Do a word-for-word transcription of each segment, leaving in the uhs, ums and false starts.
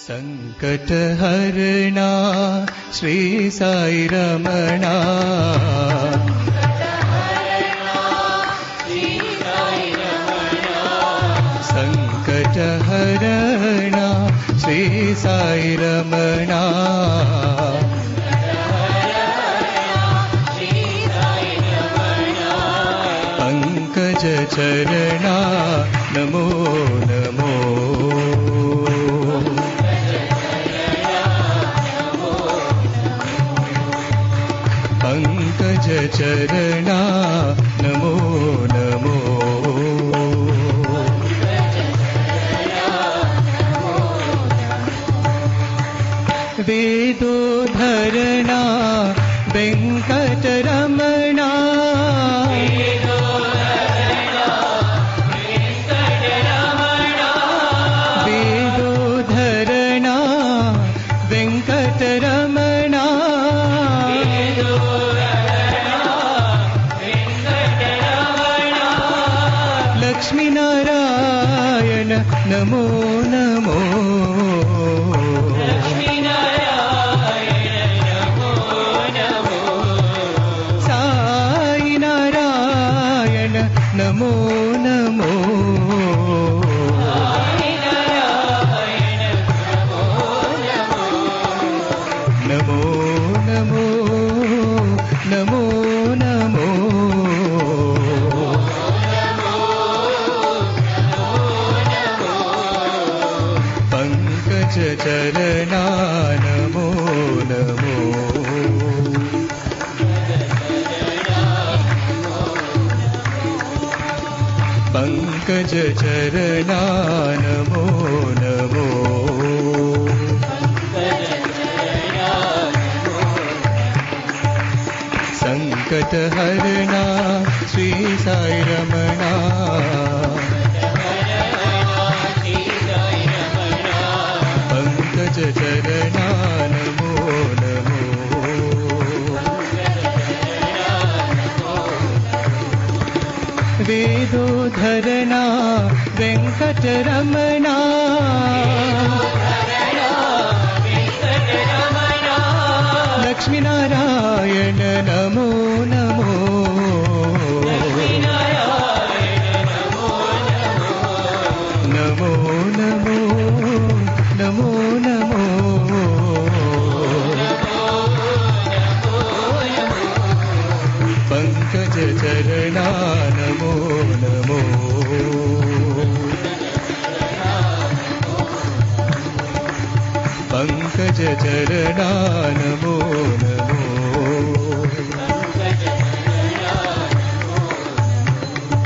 संकटहरणा श्री साई रमणा संकटहरणा श्री साई रमणा पंकज चरणा नमो नमो पंकज चरणा नमो नमो वेदो धरणा वेंकटरमणा वेदो धरणा वेंकटरमणा लक्ष्मी नारायण नमो नमो साई नारायण नमो नमो नमो नमो नमो नमो पंकज चरणा नमो नमो पंकज चरणा नमो नमो संकटहरणा श्री साई रमणा पंकज चरणा नमो नमो वेदो धरणा वेंकटरमणा लक्ष्मी नारायण नमो नमो नमो नमो नमो नमो पंकज चरणा नमो नमो पंकज चरणा नमो नमो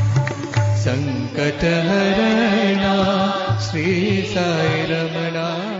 संकटहरणा श्री साई रमणा।